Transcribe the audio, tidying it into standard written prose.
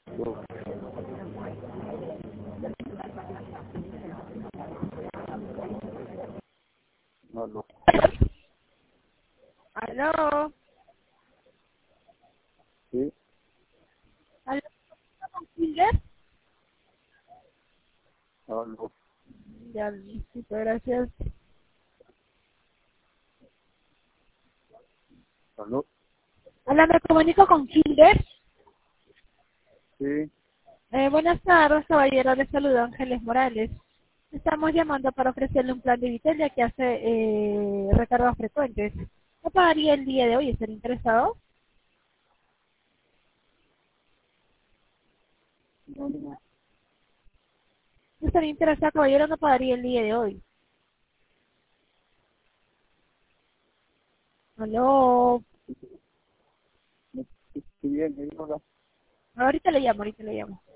Aló, aló, Aló, sí, aló, ¿con Hilder? aló, Ya, listo, gracias. aló, Hola, me comunico con Hilder. sí, Buenas tardes, caballero, le saluda Ángeles Morales. Estamos llamando para ofrecerle un plan de Vitelia que hace recargas frecuentes. ¿No pagaría el día de hoy? ¿Estar interesado? no, no, ¿No estaría interesado, caballero? No pagaría el día de hoy. Aló, sí, bien, ahí no la- ahorita le llamo, ahorita le llamo.